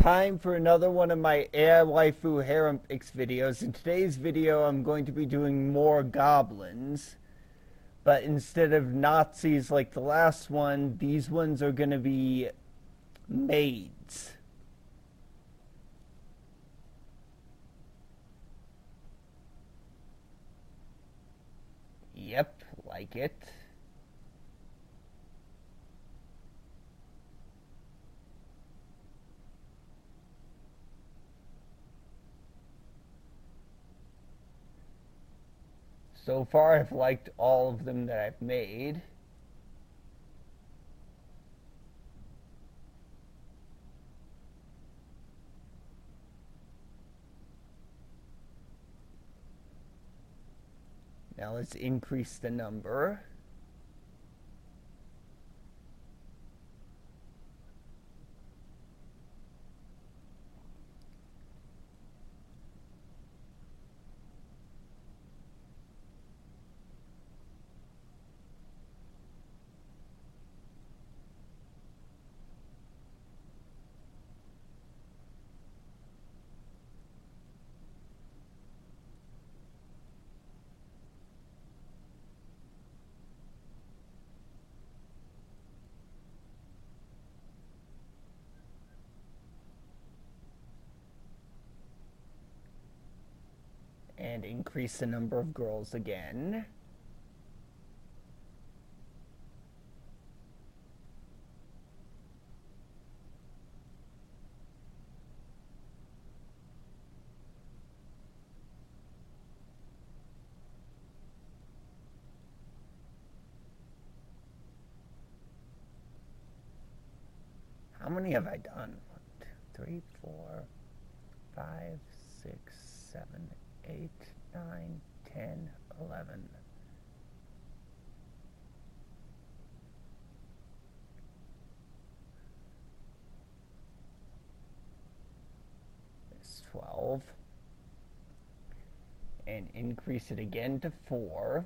Time for another one of my AI Waifu Harem Picks videos. In today's video, I'm going to be doing more goblins. But instead of Nazis like the last one, these ones are going to be maids. Yep, like it. So far, I've liked all of them that I've made. Now let's increase the number. And increase the number of girls again. How many have I done? 1, 2, 3, 4, 5, 6, 7, 8, 9, 10, 11. It's 12. And increase it again to 4.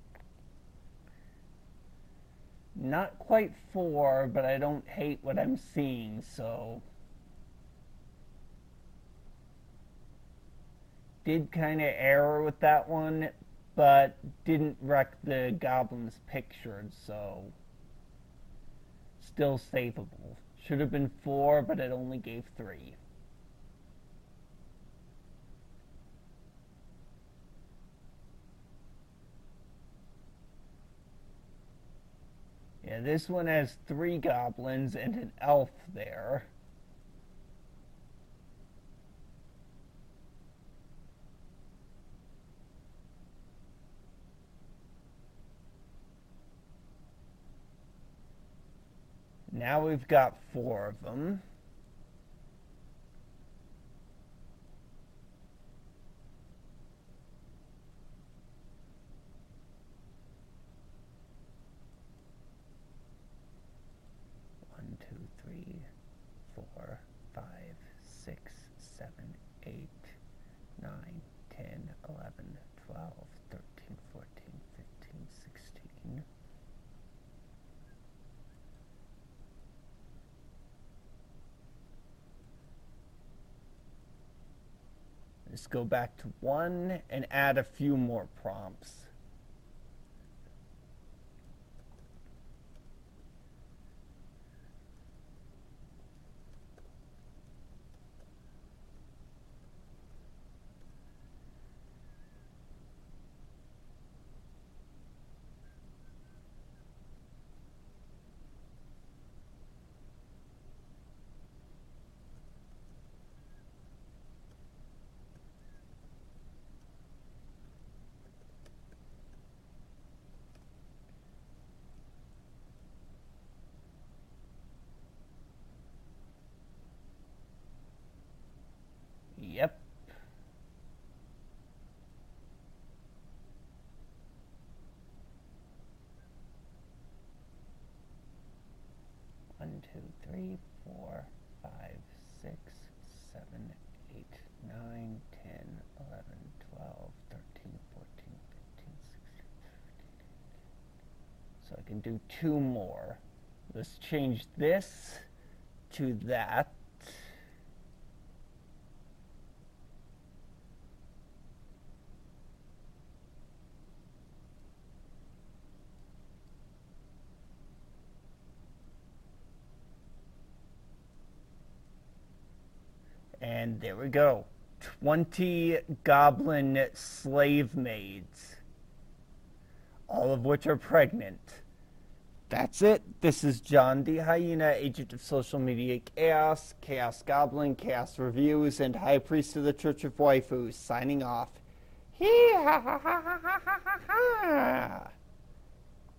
Not quite 4, but I don't hate what I'm seeing, so did kind of error with that one, but didn't wreck the goblin's picture, so still savable. Should have been 4, but it only gave 3. Yeah, this one has 3 goblins and an elf there. Now we've got 4 of them. One, two, three, 4, 5, 6, 7, 8, 9, 10, 11, 12, 13, 14, 15, 16. Let's go back to 1 and add a few more prompts. Yep. One, two, three, 4, 5, 6, 7, 8, 9, 10, 11, 12, 13, 14, 15, 16, 17. So I can do 2 more. Let's change this to that. And there we go. 20 goblin slave maids. All of which are pregnant. That's it. This is John the Hyena, agent of social media chaos, Chaos Goblin, Chaos Reviews, and High Priest of the Church of Waifus, signing off. Hee ha ha ha ha ha ha ha.